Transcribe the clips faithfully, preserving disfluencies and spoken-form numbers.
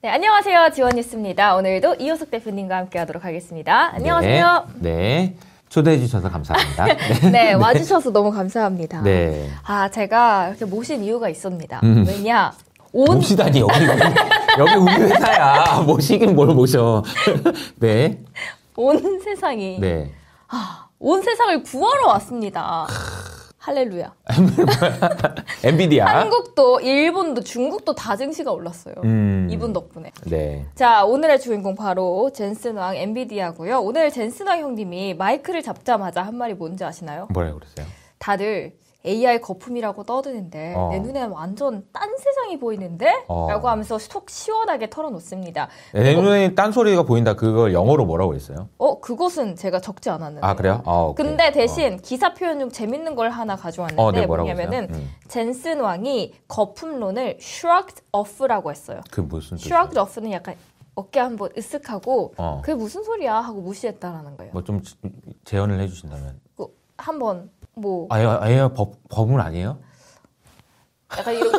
네, 안녕하세요. 지원뉴스입니다. 오늘도 이효석 대표님과 함께 하도록 하겠습니다. 안녕하세요. 네, 네. 초대해 주셔서 감사합니다. 네, 네, 와주셔서 너무 감사합니다. 네. 아, 제가 이렇게 모신 이유가 있습니다. 음. 왜냐? 온 모시다니, 여기, 여기 우리 회사야. 모시긴 뭘 모셔. 네. 온 세상이 네. 아, 온 세상을 구하러 왔습니다. 할렐루야. 엔비디아. 한국도 일본도 중국도 다 증시가 올랐어요. 음. 이분 덕분에. 네. 자, 오늘의 주인공 바로 젠슨 왕 엔비디아고요. 오늘 젠슨 왕 형님이 마이크를 잡자마자 한 말이 뭔지 아시나요? 뭐라고 그랬어요? 다들 에이아이 거품이라고 떠드는데 어. 내 눈에 완전 딴 세상이 보이는데? 어. 라고 하면서 속 시원하게 털어놓습니다. 내 눈에 딴소리가 보인다. 그걸 영어로 뭐라고 그랬어요? 어, 그것은 제가 적지 않았는데. 아, 그래요? 아, 오케이. 근데 대신 어. 기사 표현 중 재밌는 걸 하나 가져왔는데 어, 네, 뭐라고 뭐냐면은 음. 젠슨 왕이 거품론을 shrugged off라고 했어요. 그 무슨 뜻이에요? shrugged off는 약간 어깨 한번 으쓱하고 어. 그게 무슨 소리야 하고 무시했다라는 거예요. 뭐 좀 재현을 해주신다면. 그 한번 뭐 아, 아예 법, 법은 아니에요? 약간 이런 거.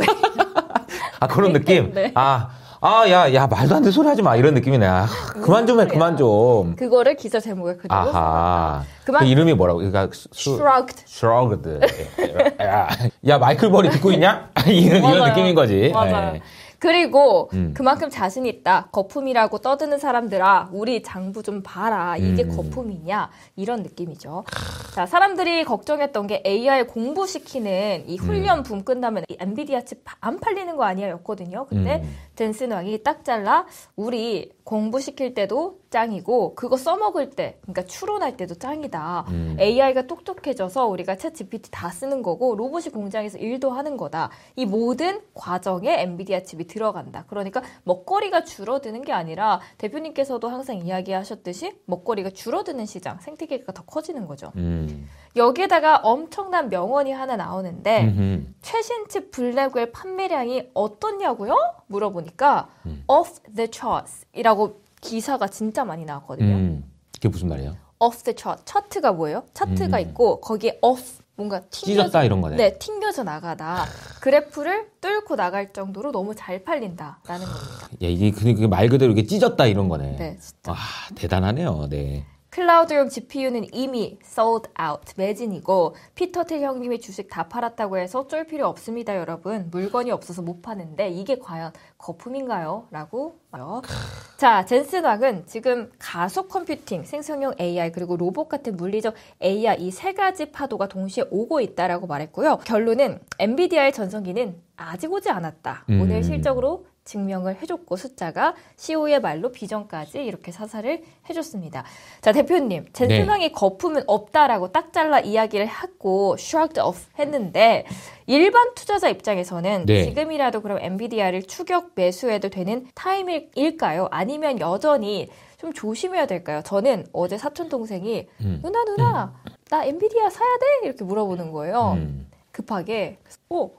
아, 그런 느낌? 네. 아, 아, 야, 야, 말도 안 되는 소리 하지 마. 이런 느낌이네. 아, 그만 좀 해, 그만 좀. 그거를 기사 제목에 그대로 아하. 그만. 그 이름이 뭐라고? 그러니까 수, shrugged. shrugged. 야, 야, 마이클 버리 듣고 있냐? 이런, 이런 느낌인 거지. 맞아요. 네. 그리고 음. 그만큼 자신 있다. 거품이라고 떠드는 사람들아, 우리 장부 좀 봐라. 이게 음. 거품이냐? 이런 느낌이죠. 자, 사람들이 걱정했던 게 에이아이 공부시키는 이 훈련 붐 끝나면 이 엔비디아 칩 안 팔리는 거 아니야? 였거든요. 근데 음. 젠슨 왕이 딱 잘라 우리 공부시킬 때도 짱이고 그거 써먹을 때, 그러니까 추론할 때도 짱이다. 음. 에이아이가 똑똑해져서 우리가 챗 지피티 다 쓰는 거고 로봇이 공장에서 일도 하는 거다. 이 모든 과정에 엔비디아 칩이 들어간다. 그러니까 먹거리가 줄어드는 게 아니라 대표님께서도 항상 이야기하셨듯이 먹거리가 줄어드는 시장, 생태계가 더 커지는 거죠. 음. 여기에다가 엄청난 명언이 하나 나오는데 음흠. 최신 칩 블랙웰 판매량이 어떻냐고요? 물어보니까 음. off the charts 이라고 기사가 진짜 많이 나왔거든요. 음. 그게 무슨 말이에요? off the chart. 차트가 뭐예요? 차트가 음. 있고 거기에 off 뭔가 튕겨져, 찢었다 이런 거네. 네, 튕겨져 나가다. 그래프를 뚫고 나갈 정도로 너무 잘 팔린다라는 겁니다. 야, 이게 그게 말 그대로 이게 찢었다 이런 거네. 네, 진짜. 아, 대단하네요. 네. 클라우드용 지피유는 이미 sold out, 매진이고 피터 틸 형님이 주식 다 팔았다고 해서 쫄 필요 없습니다, 여러분. 물건이 없어서 못 파는데 이게 과연 거품인가요? 라고 말해요. 자, 젠슨 왕은 지금 가속 컴퓨팅, 생성형 에이아이 그리고 로봇 같은 물리적 에이아이 이 세 가지 파도가 동시에 오고 있다라고 말했고요. 결론은 엔비디아의 전성기는 아직 오지 않았다. 음. 오늘 실적으로 증명을 해줬고 숫자가 씨이오의 말로 비전까지 이렇게 사사를 해줬습니다. 자, 대표님, 젠슨 왕이 네. 거품은 없다라고 딱 잘라 이야기를 하고 shrugged off 했는데 일반 투자자 입장에서는 네. 지금이라도 그럼 엔비디아를 추격 매수해도 되는 타임일까요? 아니면 여전히 좀 조심해야 될까요? 저는 어제 사촌 동생이 음. 누나 누나 음. 나 엔비디아 사야 돼? 이렇게 물어보는 거예요. 음. 급하게 오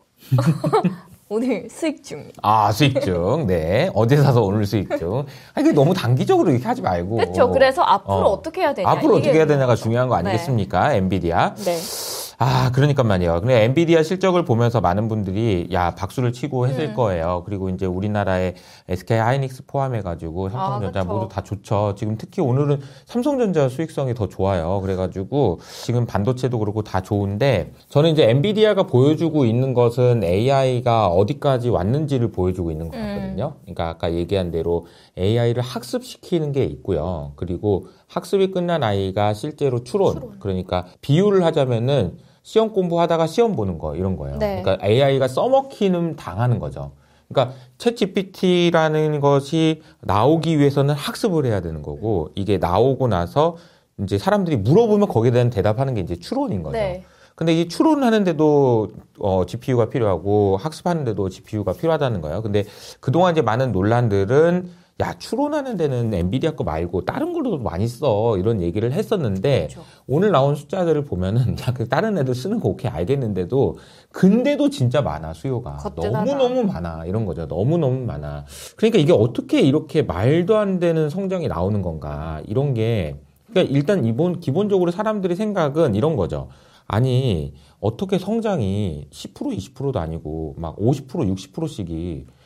오늘 수익 중. 아, 수익 중. 네. 어제 사서 오늘 수익 중. 아, 이게 너무 단기적으로 이렇게 하지 말고. 그렇죠. 그래서 앞으로 어. 떻게 해야 되냐. 앞으로 어떻게 해야 되냐가 중요한 거 아니겠습니까? 네. 엔비디아. 네. 아, 그러니까 말이에요. 근데 엔비디아 실적을 보면서 많은 분들이 야, 박수를 치고 했을 음. 거예요. 그리고 이제 우리나라의 에스케이 하이닉스 포함해가지고 삼성전자 아, 모두 다 좋죠. 지금 특히 오늘은 삼성전자 수익성이 더 좋아요. 그래가지고 지금 반도체도 그렇고 다 좋은데 저는 이제 엔비디아가 보여주고 있는 것은 에이아이가 어디까지 왔는지를 보여주고 있는 것 같거든요. 그러니까 아까 얘기한 대로 에이아이를 학습시키는 게 있고요. 그리고 학습이 끝난 아이가 실제로 추론, 추론. 그러니까 비유를 하자면은 시험 공부하다가 시험 보는 거 이런 거예요. 네. 그러니까 에이아이가 써먹히는 당하는 거죠. 그러니까 챗 지피티라는 것이 나오기 위해서는 학습을 해야 되는 거고 이게 나오고 나서 이제 사람들이 물어보면 거기에 대한 대답하는 게 이제 추론인 거죠. 네. 근데 이 추론하는데도 어, 지피유가 필요하고 학습하는데도 지피유가 필요하다는 거예요. 근데 그동안 이제 많은 논란들은 야, 추론하는 데는 엔비디아 거 말고 다른 걸로도 많이 써. 이런 얘기를 했었는데 그렇죠. 오늘 나온 숫자들을 보면은 야, 다른 애들 쓰는 거 오케이 알겠는데도 근데도 진짜 많아, 수요가. 거뜬하다. 너무너무 많아. 이런 거죠. 너무너무 많아. 그러니까 이게 어떻게 이렇게 말도 안 되는 성장이 나오는 건가. 이런 게 그러니까 일단 이번 기본적으로 사람들의 생각은 이런 거죠. 아니, 어떻게 성장이 십 퍼센트, 이십 퍼센트도 아니고 막 오십 퍼센트, 육십 퍼센트씩이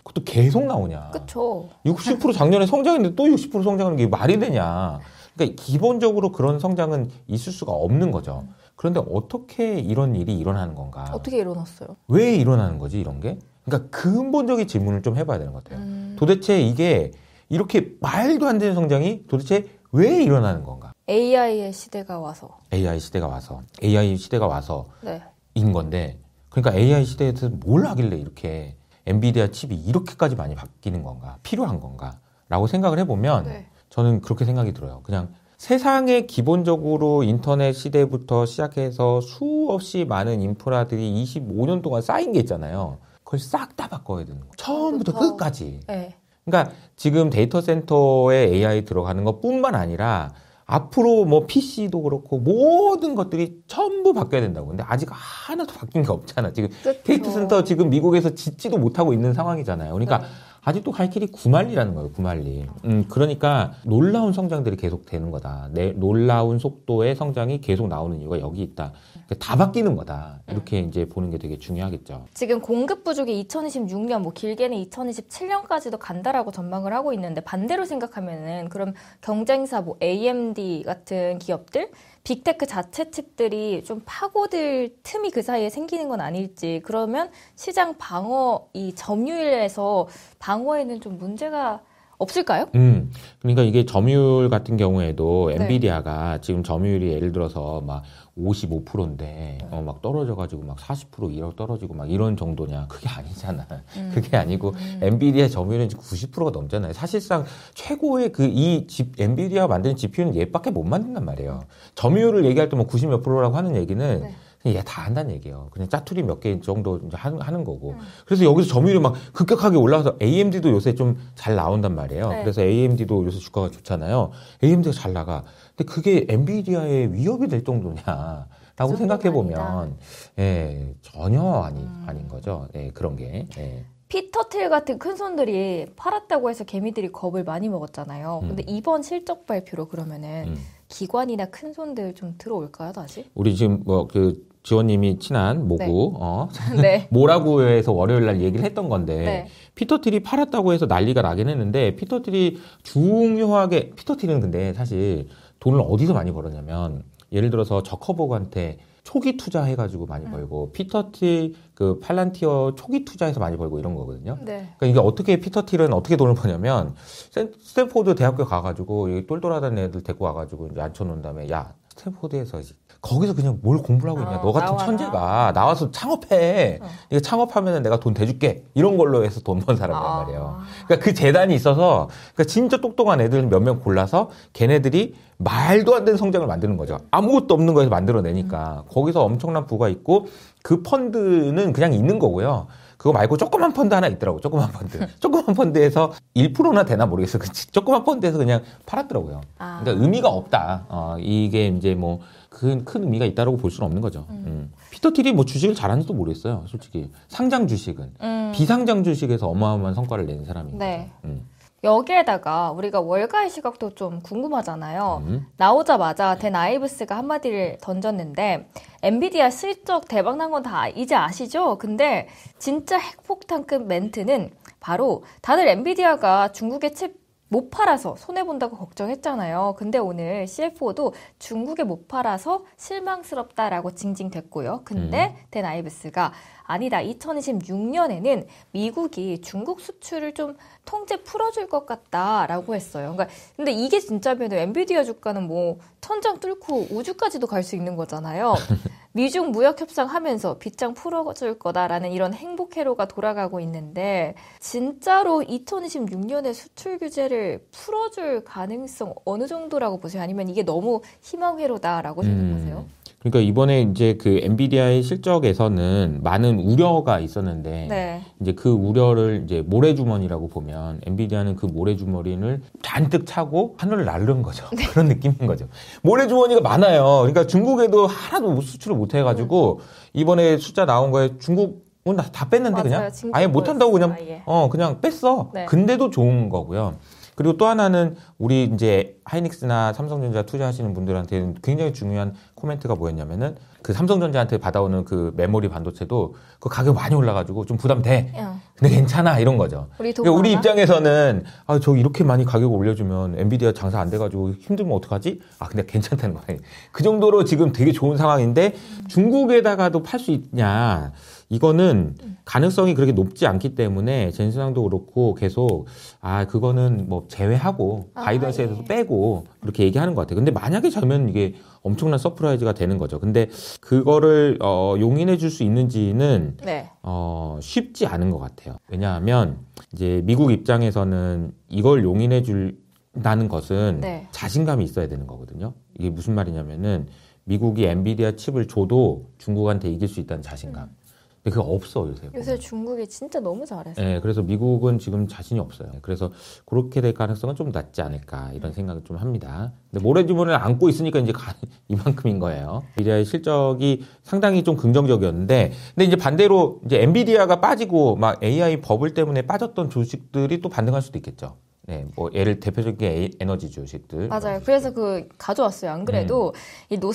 그것도 계속 나오냐. 그쵸. 육십 퍼센트 작년에 성장했는데 또 육십 퍼센트 성장하는 게 말이 되냐. 그러니까 기본적으로 그런 성장은 있을 수가 없는 거죠. 그런데 어떻게 이런 일이 일어나는 건가? 어떻게 일어났어요? 왜 일어나는 거지, 이런 게? 그러니까 근본적인 질문을 좀 해봐야 되는 것 같아요. 음. 도대체 이게 이렇게 말도 안 되는 성장이 도대체 왜 일어나는 건가? 에이아이의 시대가 와서. 에이아이 시대가 와서. 에이아이 시대가 와서. 네. 인 건데. 그러니까 에이아이 시대에서 뭘 하길래 이렇게 엔비디아 칩이 이렇게까지 많이 바뀌는 건가? 필요한 건가? 라고 생각을 해보면 네. 저는 그렇게 생각이 들어요. 그냥 세상에 기본적으로 인터넷 시대부터 시작해서 수없이 많은 인프라들이 이십오 년 동안 쌓인 게 있잖아요. 그걸 싹 다 바꿔야 되는 거예요. 처음부터 처음부터. 끝까지. 네. 그러니까 지금 데이터 센터에 에이아이 들어가는 것뿐만 아니라 앞으로 뭐 피씨도 그렇고 모든 것들이 전부 바뀌어야 된다고. 근데 아직 하나도 바뀐 게 없잖아. 지금 그쵸. 데이터 센터 지금 미국에서 짓지도 못하고 있는 상황이잖아요. 그러니까 네. 아직도 갈 길이 구만리라는 거예요. 구만리. 음, 그러니까 놀라운 성장들이 계속 되는 거다. 내 놀라운 속도의 성장이 계속 나오는 이유가 여기 있다. 그러니까 다 바뀌는 거다. 이렇게 이제 보는 게 되게 중요하겠죠. 지금 공급 부족이 이천이십육 년, 뭐 길게는 이천이십칠 년까지도 간다라고 전망을 하고 있는데 반대로 생각하면은 그럼 경쟁사 뭐 에이엠디 같은 기업들 빅테크 자체 칩들이 좀 파고들 틈이 그 사이에 생기는 건 아닐지. 그러면 시장 방어, 이 점유율에서 방어에는 좀 문제가 없을까요? 음, 그러니까 이게 점유율 같은 경우에도 네. 엔비디아가 지금 점유율이 예를 들어서 막 오십오 퍼센트인데 어, 막 떨어져가지고 막 사십 퍼센트 이렇게 떨어지고 막 이런 정도냐? 그게 아니잖아. 음. 그게 아니고 음. 엔비디아 점유율은 지금 구십 퍼센트가 넘잖아요. 사실상 최고의 그 이 엔비디아가 만드는 지피유는 얘밖에 못 만든단 말이에요. 점유율을 얘기할 때 뭐 구십 몇 프로라고 하는 얘기는 네. 얘 다 한다는 얘기예요. 그냥 짜투리 몇 개 정도 이제 하는, 하는 거고. 음. 그래서 여기서 점유율이 막 급격하게 올라가서 에이엠디도 요새 좀 잘 나온단 말이에요. 네. 그래서 에이엠디도 요새 주가가 좋잖아요. 에이엠디가 잘 나가. 근데 그게 엔비디아의 위협이 될 정도냐. 라고 그 생각해 정도가 보면, 예, 전혀 아니, 음. 아닌 거죠. 예, 그런 게. 예. 피터 틸 같은 큰 손들이 팔았다고 해서 개미들이 겁을 많이 먹었잖아요. 근데 음. 이번 실적 발표로 그러면은 음. 기관이나 큰 손들 좀 들어올까요, 다시? 우리 지금 뭐 그 지원님이 친한 모구, 네. 어, 네. 뭐라고 해서 월요일 날 얘기를 했던 건데, 네. 피터틸이 팔았다고 해서 난리가 나긴 했는데, 피터틸이 중요하게, 피터틸은 근데 사실 돈을 어디서 많이 벌었냐면, 예를 들어서 저커버그한테 초기 투자해가지고 많이 음. 벌고, 피터틸 그 팔란티어 초기 투자해서 많이 벌고 이런 거거든요. 네. 그러니까 이게 어떻게 피터틸은 어떻게 돈을 버냐면, 스탠- 스탠포드 대학교 가가지고, 여기 똘똘하다는 애들 데리고 와가지고 이제 앉혀놓은 다음에, 야, 스탠포드에서 거기서 그냥 뭘 공부를 하고 있냐. 어, 너 같은 나와라. 천재가 나와서 창업해. 어. 이거 창업하면 내가 돈 대줄게. 이런 걸로 해서 돈 번 사람이란 아. 말이에요. 그러니까 그 재단이 있어서 그러니까 진짜 똑똑한 애들 몇 명 골라서 걔네들이 말도 안 되는 성장을 만드는 거죠. 아무것도 없는 거에서 만들어내니까. 음. 거기서 엄청난 부가 있고 그 펀드는 그냥 있는 거고요. 그거 말고 조그만 펀드 하나 있더라고. 조그만 펀드. 조그만 펀드에서 일 퍼센트나 되나 모르겠어. 그 조그만 펀드에서 그냥 팔았더라고요. 아. 그러니까 의미가 없다. 어, 이게 이제 뭐 큰 큰 의미가 있다라고 볼 수는 없는 거죠. 음. 음. 피터틸이 뭐 주식을 잘하는지도 모르겠어요. 솔직히 상장 주식은 음. 비상장 주식에서 어마어마한 성과를 낸 사람인 네. 거죠. 음. 여기에다가 우리가 월가의 시각도 좀 궁금하잖아요. 음. 나오자마자 댄 아이브스가 한마디를 던졌는데 엔비디아 실적 대박난 건 다 이제 아시죠? 근데 진짜 핵폭탄급 멘트는 바로 다들 엔비디아가 중국의 칩 못 팔아서 손해본다고 걱정했잖아요. 근데 오늘 씨에프오도 중국에 못 팔아서 실망스럽다라고 징징댔고요. 근데 음. 댄 아이브스가 아니다. 이천이십육 년에는 미국이 중국 수출을 좀 통제 풀어줄 것 같다라고 했어요. 그러니까 근데 이게 진짜면 엔비디아 주가는 뭐 천장 뚫고 우주까지도 갈 수 있는 거잖아요. 미중 무역 협상하면서 빗장 풀어줄 거다라는 이런 행복 회로가 돌아가고 있는데 진짜로 이천이십육 년에 수출 규제를 풀어줄 가능성 어느 정도라고 보세요? 아니면 이게 너무 희망 회로다라고 생각하세요? 음. 그러니까 이번에 이제 그 엔비디아의 실적에서는 많은 우려가 있었는데 네. 이제 그 우려를 이제 모래주머니라고 보면 엔비디아는 그 모래주머니를 잔뜩 차고 하늘을 나르는 거죠. 네. 그런 느낌인 거죠. 모래주머니가 많아요. 그러니까 중국에도 하나도 수출을 못 해가지고 이번에 숫자 나온 거에 중국 다, 다 뺐는데 맞아요. 그냥 진짜 아예 못한다고 그냥 아예. 어 그냥 뺐어. 네. 근데도 좋은 거고요. 그리고 또 하나는 우리 이제 하이닉스나 삼성전자 투자하시는 분들한테는 굉장히 중요한 코멘트가 뭐였냐면은 그 삼성전자한테 받아오는 그 메모리 반도체도 그 가격 많이 올라가지고 좀 부담돼. 응. 근데 괜찮아 이런 거죠. 우리, 그러니까 우리 입장에서는 아, 저 이렇게 많이 가격을 올려주면 엔비디아 장사 안 돼가지고 힘들면 어떡하지? 아 근데 괜찮다는 거예요. 그 정도로 지금 되게 좋은 상황인데 음. 중국에다가도 팔 수 있냐? 이거는 가능성이 그렇게 높지 않기 때문에 젠슨항도 그렇고 계속 아 그거는 뭐 제외하고 아, 가이던스에서 예. 빼고 그렇게 얘기하는 것 같아요. 근데 만약에 저면 이게 엄청난 서프라이즈가 되는 거죠. 근데 그거를 어, 용인해 줄 수 있는지는 네. 어, 쉽지 않은 것 같아요. 왜냐하면 이제 미국 입장에서는 이걸 용인해 준다는 것은 네. 자신감이 있어야 되는 거거든요. 이게 무슨 말이냐면은 미국이 엔비디아 칩을 줘도 중국한테 이길 수 있다는 자신감. 음. 근데 그거 없어 요새. 요새 보면. 중국이 진짜 너무 잘해서. 네, 그래서 미국은 지금 자신이 없어요. 그래서 그렇게 될 가능성은 좀 낮지 않을까 이런 생각을 좀 합니다. 근데 모래주머니를 안고 있으니까 이제 이만큼인 거예요. 엔비디아의 실적이 상당히 좀 긍정적이었는데, 근데 이제 반대로 이제 엔비디아가 빠지고 막 에이아이 버블 때문에 빠졌던 주식들이 또 반등할 수도 있겠죠. 네, 뭐 예를 대표적인 에너지 주식들. 맞아요. 그래서 그 가져왔어요. 안 그래도 음. 이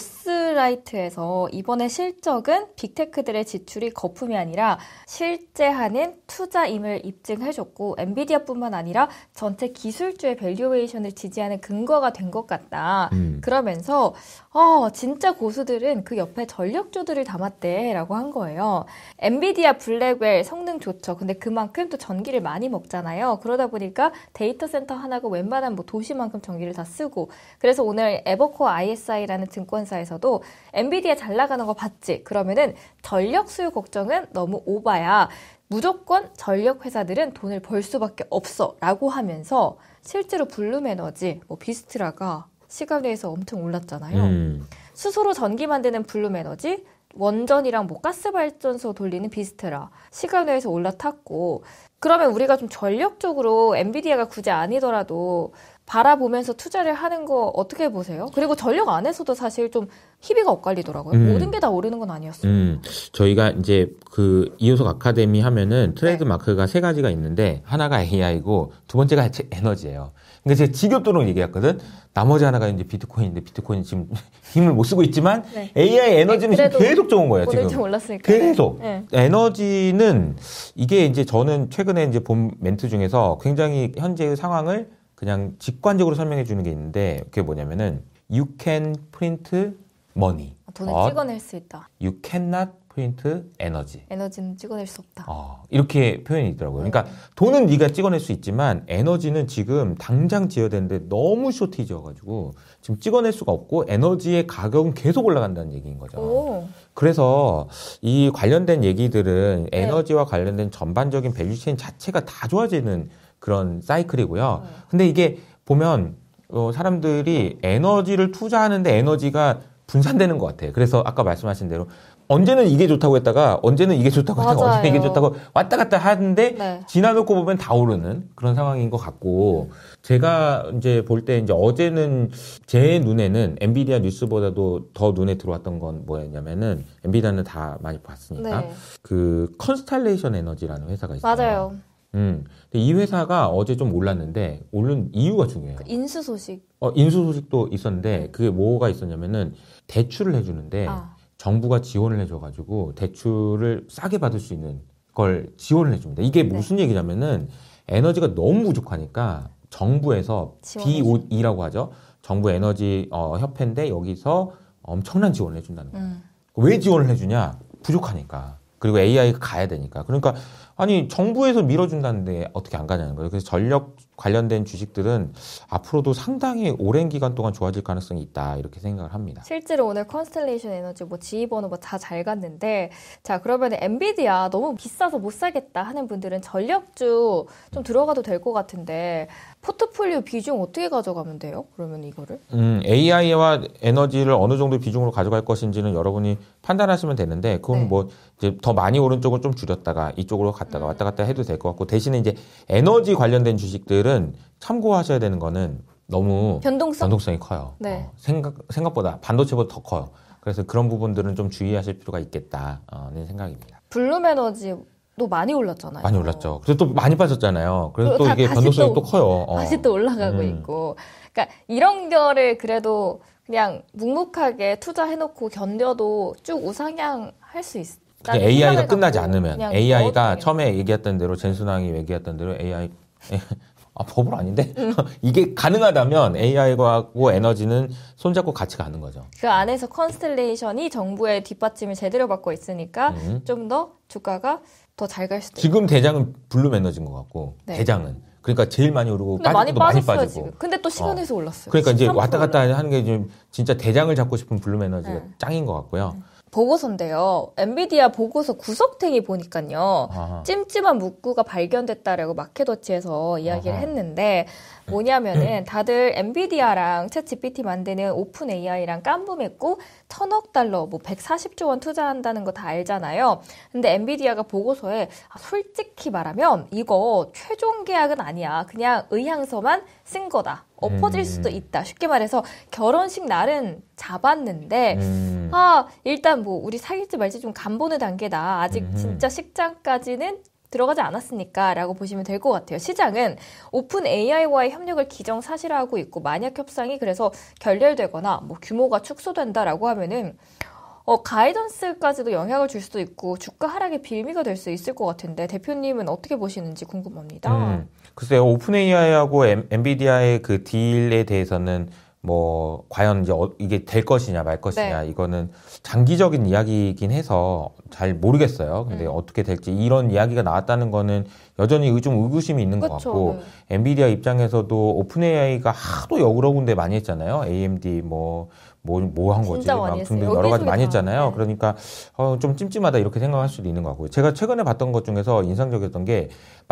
노스라이트에서 이번에 실적은 빅테크들의 지출이 거품이 아니라 실제 하는 투자임을 입증해줬고 엔비디아뿐만 아니라 전체 기술주의 밸류에이션을 지지하는 근거가 된 것 같다. 음. 그러면서 어, 진짜 고수들은 그 옆에 전력주들을 담았대라고 한 거예요. 엔비디아 블랙웰 성능 좋죠. 근데 그만큼 또 전기를 많이 먹잖아요. 그러다 보니까 데이터 센터 하나가 웬만한 뭐 도시만큼 전기를 다 쓰고 그래서 오늘 에버코어 아이에스아이라는 증권사에서도 엔비디아 잘 나가는 거 봤지? 그러면은 전력 수요 걱정은 너무 오바야. 무조건 전력 회사들은 돈을 벌 수밖에 없어 라고 하면서 실제로 블룸에너지, 뭐 비스트라가 시간 내에서 엄청 올랐잖아요. 음. 수소로 전기 만드는 블룸에너지, 원전이랑 뭐 가스발전소 돌리는 비스트라 시간 내에서 올라탔고 그러면 우리가 좀 전력적으로 엔비디아가 굳이 아니더라도 바라보면서 투자를 하는 거 어떻게 보세요? 그리고 전력 안에서도 사실 좀 희비가 엇갈리더라고요. 음. 모든 게 다 오르는 건 아니었어요. 음. 저희가 이제 그 이효석 아카데미 하면은 트레이드 마크가 네. 세 가지가 있는데 하나가 에이아이고 두 번째가 에너지예요. 그러니까 제가 지겹도록 얘기했거든. 나머지 하나가 이제 비트코인인데 비트코인이 지금 힘을 못 쓰고 있지만 네. 에이아이 에너지는 지금 계속 좋은 거예요. 지금 좀 올랐으니까. 계속 네. 에너지는 이게 이제 저는 최근에 이제 본 멘트 중에서 굉장히 현재의 상황을 그냥 직관적으로 설명해 주는 게 있는데 그게 뭐냐면은 you can print money. 돈을 찍어낼 수 있다. You cannot print energy. 에너지는 찍어낼 수 없다. 어, 이렇게 표현이 있더라고요. 그러니까 돈은 네가 찍어낼 수 있지만 에너지는 지금 당장 지어야 되는데 너무 쇼티지여가지고 지금 찍어낼 수가 없고 에너지의 가격은 계속 올라간다는 얘기인 거죠. 오. 그래서 이 관련된 얘기들은 에너지와 네. 관련된 전반적인 밸류체인 자체가 다 좋아지는 그런 사이클이고요. 근데 이게 보면 어, 사람들이 에너지를 투자하는데 에너지가 분산되는 것 같아요. 그래서 아까 말씀하신 대로 언제는 이게 좋다고 했다가 언제는 이게 좋다고 했다가 맞아요. 언제는 이게 좋다고 왔다 갔다 하는데 네. 지나놓고 보면 다 오르는 그런 상황인 것 같고 제가 이제 볼 때 이제 어제는 제 눈에는 엔비디아 뉴스보다도 더 눈에 들어왔던 건 뭐였냐면은 엔비디아는 다 많이 봤으니까 네. 그 컨스탈레이션 에너지라는 회사가 있어요. 맞아요. 음, 근데 이 회사가 어제 좀 올랐는데 오른 이유가 중요해요. 그 인수 소식. 어, 인수 소식도 있었는데 그게 뭐가 있었냐면은 대출을 해주는데 아. 정부가 지원을 해줘가지고 대출을 싸게 받을 수 있는 걸 지원을 해줍니다. 이게 무슨 네. 얘기냐면은 에너지가 너무 부족하니까 정부에서 비 오 이라고 하죠. 정부 에너지 어, 협회인데 여기서 엄청난 지원을 해준다는 거예요. 음. 왜 지원을 해주냐? 부족하니까. 그리고 에이아이가 가야 되니까. 그러니까 아니 정부에서 밀어준다는데 어떻게 안 가냐는 거예요. 그래서 전력 관련된 주식들은 앞으로도 상당히 오랜 기간 동안 좋아질 가능성이 있다 이렇게 생각을 합니다. 실제로 오늘 컨스텔레이션 에너지 뭐 지휘번호 뭐 다 잘 갔는데 자 그러면 엔비디아 너무 비싸서 못 사겠다 하는 분들은 전력주 좀 들어가도 될 것 같은데 포트폴리오 비중 어떻게 가져가면 돼요? 그러면 이거를? 음, 에이아이와 에너지를 어느 정도 비중으로 가져갈 것인지는 여러분이 판단하시면 되는데 그건 네. 뭐 이제 더 많이 오른 쪽을 좀 줄였다가 이쪽으로 갔다가 음. 왔다 갔다 해도 될 것 같고 대신에 이제 에너지 관련된 주식들은 참고하셔야 되는 거는 너무 변동성? 변동성이 커요. 네. 어, 생각, 생각보다 반도체보다 더 커요. 그래서 그런 부분들은 좀 주의하실 필요가 있겠다는 생각입니다. 블룸에너지도 많이 올랐잖아요. 많이 올랐죠. 그래서 또 많이 빠졌잖아요. 그래서 또 이게 변동성이 또, 또 커요. 다시 어. 또 올라가고 음. 있고. 그러니까 이런 거를 그래도 그냥 묵묵하게 투자해놓고 견뎌도 쭉 우상향할 수 있어. 에이아이가 끝나지 않으면 에이아이가 처음에 얘기했던 대로 젠순왕이 얘기했던 대로 에이아이 아 버블 아닌데 이게 가능하다면 에이아이하고 에너지는 손잡고 같이 가는 거죠. 그 안에서 컨스텔레이션이 정부의 뒷받침을 제대로 받고 있으니까 음. 좀 더 주가가 더 잘 갈 수도 있고. 지금 대장은 블룸 에너지인 것 같고 네. 대장은 그러니까 제일 많이 오르고 빠지고 많이, 많이 빠지고. 지금. 근데 또 시간에서 어. 올랐어요. 그러니까 이제 왔다 갔다 하는 게 좀 진짜 대장을 잡고 싶은 블룸 에너지가 네. 짱인 것 같고요. 네. 보고서인데요. 엔비디아 보고서 구석탱이 보니까요. 아하. 찜찜한 문구가 발견됐다라고 마켓워치에서 이야기를 아하. 했는데 뭐냐면은 다들 엔비디아랑 챗지피티 만드는 오픈 에이아이랑 깜부맺고 천억 달러, 뭐 백사십조 원 투자한다는 거 다 알잖아요. 근데 엔비디아가 보고서에 솔직히 말하면 이거 최종 계약은 아니야. 그냥 의향서만 쓴 거다. 엎어질 수도 있다. 쉽게 말해서 결혼식 날은 잡았는데 음. 아 일단 뭐 우리 사귈지 말지 좀 간보는 단계다. 아직 음. 진짜 식장까지는 들어가지 않았으니까 라고 보시면 될 것 같아요. 시장은 오픈 에이아이와의 협력을 기정사실화하고 있고 만약 협상이 그래서 결렬되거나 뭐 규모가 축소된다라고 하면은 어, 가이던스까지도 영향을 줄 수도 있고 주가 하락의 빌미가 될 수 있을 것 같은데 대표님은 어떻게 보시는지 궁금합니다. 음, 글쎄요. 오픈 에이아이하고 엔비디아의 그 딜에 대해서는 뭐 과연 이제 어, 이게 될 것이냐 말 것이냐 네. 이거는 장기적인 이야기이긴 해서 잘 모르겠어요. 근데 음. 어떻게 될지 이런 이야기가 나왔다는 거는 여전히 좀 의구심이 있는 그쵸, 것 같고 네. 엔비디아 입장에서도 오픈 에이아이가 하도 여러 군데 많이 했잖아요. 에이엠디 뭐 뭐 뭐 한 거지 막 등등 여러 가지 많이 했잖아요. 네. 그러니까 어, 좀 찜찜하다 이렇게 생각할 수도 있는 것 같고요. 제가 최근에 봤던 것 중에서 인상적이었던 게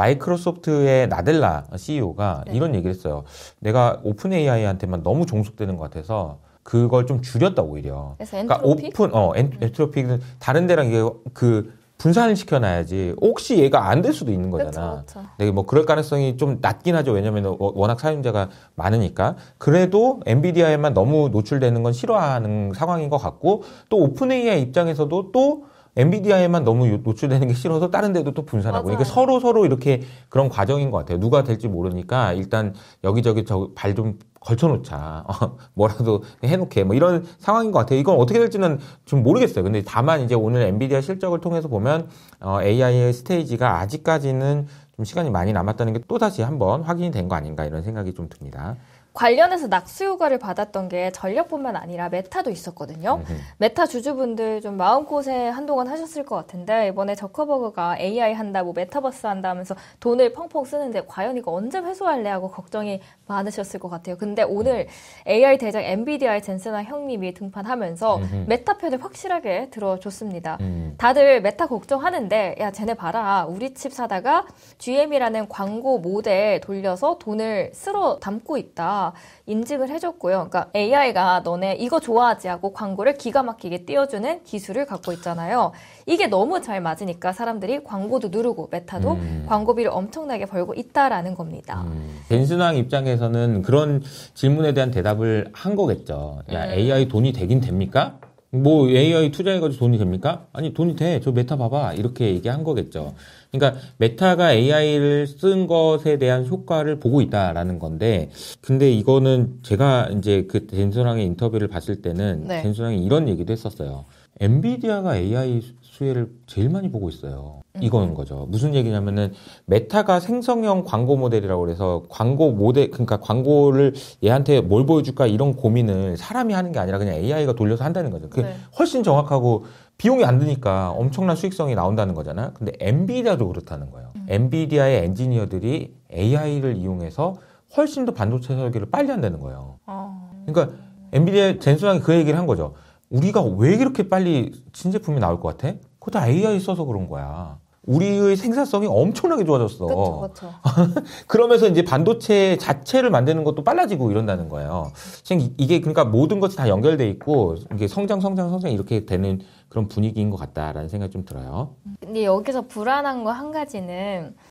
마이크로소프트의 나델라 씨이오가 네. 이런 얘기를 했어요. 내가 오픈 에이아이한테만 너무 종속되는 것 같아서 그걸 좀 줄였다고 오히려. 그래서 엔트로피? 그러니까 오픈 어 엔, 엔트로피는 다른 데랑 이게 그 분산을 시켜놔야지 혹시 얘가 안 될 수도 있는 거잖아. 그쵸, 그쵸. 근데 뭐 그럴 가능성이 좀 낮긴 하죠. 왜냐면 워낙 사용자가 많으니까. 그래도 엔비디아에만 너무 노출되는 건 싫어하는 상황인 것 같고 또 오픈 에이아이 입장에서도 또 엔비디아에만 너무 노출되는 게 싫어서 다른 데도 또 분산하고. 맞아요. 그러니까 서로 서로 이렇게 그런 과정인 것 같아요. 누가 될지 모르니까 일단 여기저기 발 좀 걸쳐놓자. 어, 뭐라도 해놓게. 뭐 이런 상황인 것 같아요. 이건 어떻게 될지는 좀 모르겠어요. 근데 다만 이제 오늘 엔비디아 실적을 통해서 보면 어, 에이아이의 스테이지가 아직까지는 좀 시간이 많이 남았다는 게 또다시 한번 확인이 된 거 아닌가 이런 생각이 좀 듭니다. 관련해서 낙수 효과를 받았던 게 전력뿐만 아니라 메타도 있었거든요. 음흠. 메타 주주분들 좀 마음고생 한동안 하셨을 것 같은데 이번에 저커버그가 에이아이 한다, 뭐 메타버스 한다 하면서 돈을 펑펑 쓰는데 과연 이거 언제 회수할래 하고 걱정이 많으셨을 것 같아요. 근데 오늘 에이아이 대장 엔비디아의 젠슨왕 형님이 등판하면서 음흠. 메타 편을 확실하게 들어줬습니다. 음. 다들 메타 걱정하는데 야 쟤네 봐라. 우리 칩 사다가 지엠이라는 광고 모델 돌려서 돈을 쓸어 담고 있다. 인증을 해줬고요. 그러니까 에이아이가 너네 이거 좋아하지 하고 광고를 기가 막히게 띄워주는 기술을 갖고 있잖아요. 이게 너무 잘 맞으니까 사람들이 광고도 누르고 메타도 음. 광고비를 엄청나게 벌고 있다라는 겁니다. 음. 젠슨왕 입장에서는 그런 질문에 대한 대답을 한 거겠죠. 야 음. 에이아이 돈이 되긴 됩니까? 뭐 에이아이 투자해가지고 돈이 됩니까? 아니 돈이 돼. 저 메타 봐봐. 이렇게 얘기한 거겠죠. 그러니까 메타가 에이아이를 쓴 것에 대한 효과를 보고 있다라는 건데, 근데 이거는 제가 이제 그 젠슨왕의 인터뷰를 봤을 때는 네. 젠슨왕이 이런 얘기도 했었어요. 엔비디아가 에이아이 수혜를 제일 많이 보고 있어요. 이거는 거죠. 무슨 얘기냐면은 메타가 생성형 광고 모델이라고 그래서 광고 모델, 그러니까 광고를 얘한테 뭘 보여줄까 이런 고민을 사람이 하는 게 아니라 그냥 에이아이가 돌려서 한다는 거죠. 그게 네. 훨씬 정확하고 비용이 안 드니까 엄청난 수익성이 나온다는 거잖아요. 근데 엔비디아도 그렇다는 거예요. 음. 엔비디아의 엔지니어들이 에이아이를 이용해서 훨씬 더 반도체 설계를 빨리 한다는 거예요. 어. 그러니까 엔비디아 젠슨왕이 그 얘기를 한 거죠. 우리가 왜 이렇게 빨리 신제품이 나올 것 같아? 그거 다 에이아이 써서 그런 거야. 우리의 생산성이 엄청나게 좋아졌어. 그쵸, 그쵸. 그러면서 이제 반도체 자체를 만드는 것도 빨라지고 이런다는 거예요. 지금 이게 그러니까 모든 것이 다 연결돼 있고 이게 성장, 성장, 성장 이렇게 되는 그런 분위기인 것 같다라는 생각이 좀 들어요. 근데 여기서 불안한 거 한 가지는